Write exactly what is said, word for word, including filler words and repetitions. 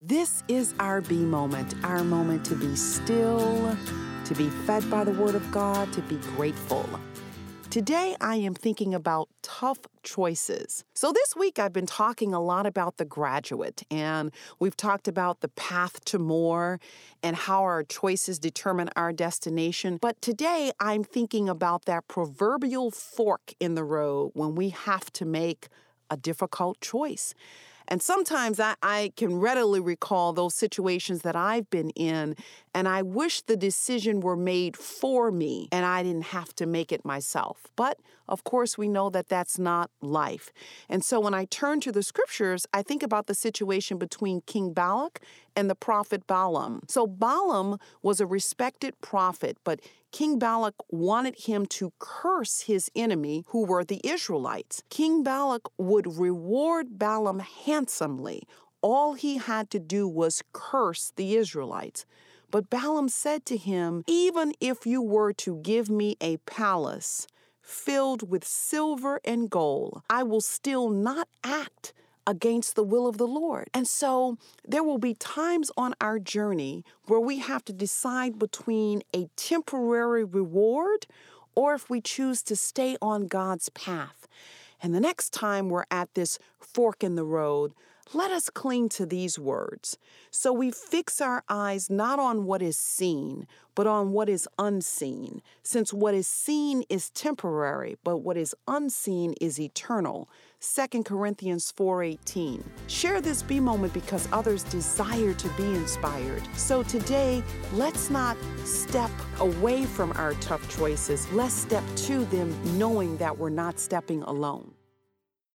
This is our B moment, our moment to be still, to be fed by the Word of God, to be grateful. Today, I am thinking about tough choices. So this week, I've been talking a lot about The Graduate, and we've talked about the path to more and how our choices determine our destination. But today, I'm thinking about that proverbial fork in the road when we have to make a difficult choice. And sometimes I, I can readily recall those situations that I've been in, and I wish the decision were made for me and I didn't have to make it myself. But of course, we know that that's not life. And so when I turn to the scriptures, I think about the situation between King Balak and the prophet Balaam. So Balaam was a respected prophet, but King Balak wanted him to curse his enemy, who were the Israelites. King Balak would reward Balaam handsomely. All he had to do was curse the Israelites. But Balaam said to him, "Even if you were to give me a palace filled with silver and gold, I will still not act against the will of the Lord." And so there will be times on our journey where we have to decide between a temporary reward or if we choose to stay on God's path. And the next time we're at this fork in the road, let us cling to these words. So we fix our eyes not on what is seen, but on what is unseen, since what is seen is temporary, but what is unseen is eternal. Second Corinthians four eighteen. Share this B moment because others desire to be inspired. So today, let's not step away from our tough choices. Let's step to them knowing that we're not stepping alone.